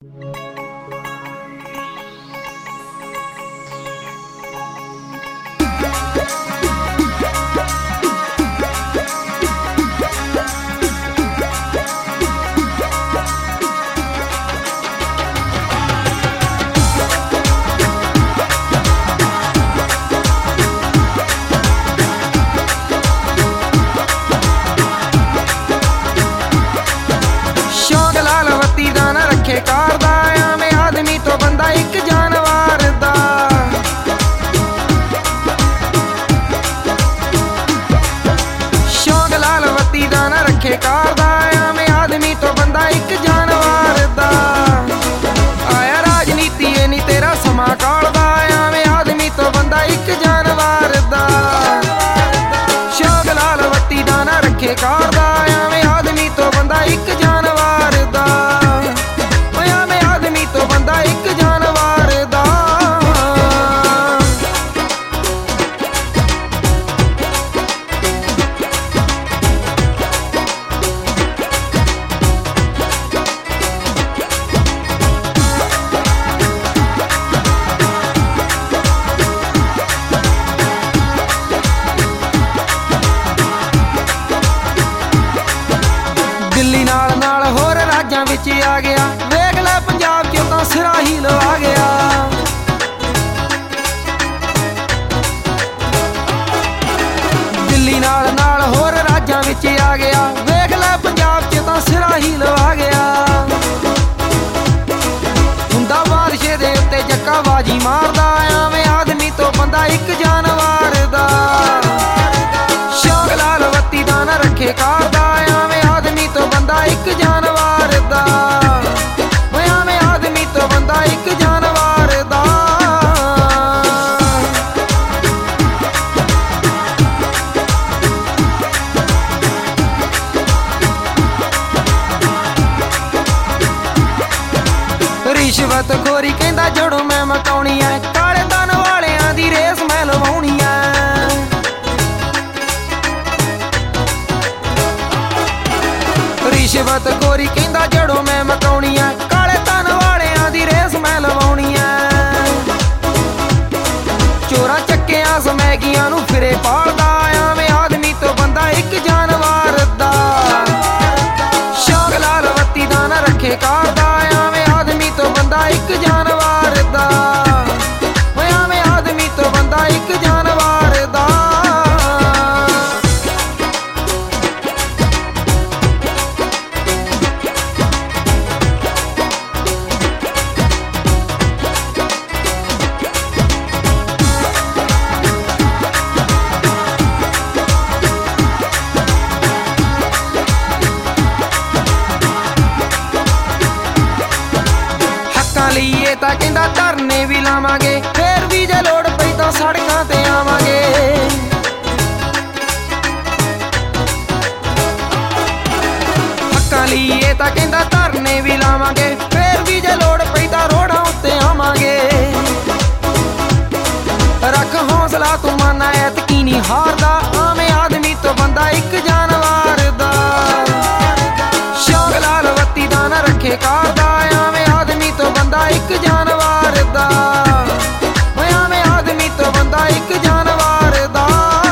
आ गया वेख लै पंजाब च तां सिरा ही लवा गया। दिल्ली नाल नाल होर राज्यां विच आ गया वेख लै पंजाब च तां सिरा ही लवा गया। हुंदा बादशाह दे उत्ते जक्का बाजी मारदा आवें आदमी तो बंदा एक जानवर दा। शौक लाल बत्ती दा ना रखे कारदा आवें आदमी तो बंदा एक जानवर दा। रिश्वत खोरी कहंदा जड़ों मैं मकाउणी है काले धन वालियां दी रेस मैं लवाउणी है। रिश्वत खोरी कहंदा जड़ों मैं मकाउणी है काले धन वालियां दी रेस मैं लवाउणी है। चोरा चक्कियां समैगियां नूं फिरे पालदा आवें आदमी तो बंदा एक जानवर दा। शौक लाल बत्ती दा ना रखे कारदा आवें आदमी तो बंदा एक जानवर दा। आवें आदमी तो बंदा एक जानवर दा। लीए तां कहंदा धरने भी लावांगे फिर भी जे लोड़ पई तां सड़कां ते आवांगे। हक्कां लीए तां कहंदा धरने भी लावांगे फिर भी जे लोड़ पई तां रोडां उत्ते आवांगे। रख हौसला तू माना ऐतकी नहीं हारदा आवें आदमी तो बंदा एक जानवर दा। शौक लाल बत्ती दा ना रखे कारदा आवें आदमी तो बंदा एक जानवर दा। आवें आदमी तो बंदा एक जानवर दा।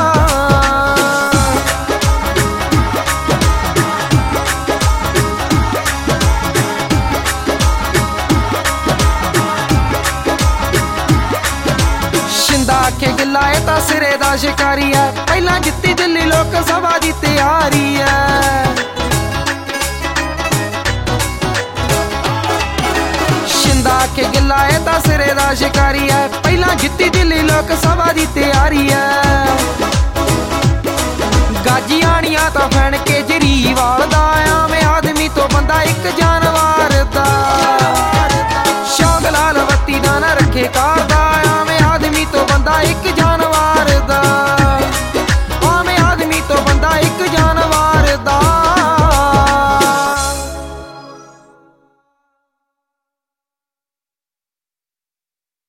शिंदा आखे गिला है तां सिरे दा शिकारी है पहला जित्ती दिल्ली लोक सभा दी तैयारी है। आखे गिला है तां सिरे दा शिकारी है पहला जित्ती दिल्ली लोक सभा दी तैयारी है। गाजी आनिया तां फैन केजरीवाल दा आवें आदमी तो बंदा एक जानवर दा। शौक लाल बत्ती दा ना रखे कारदा आवें आदमी तो बंदा एक जानवर दा।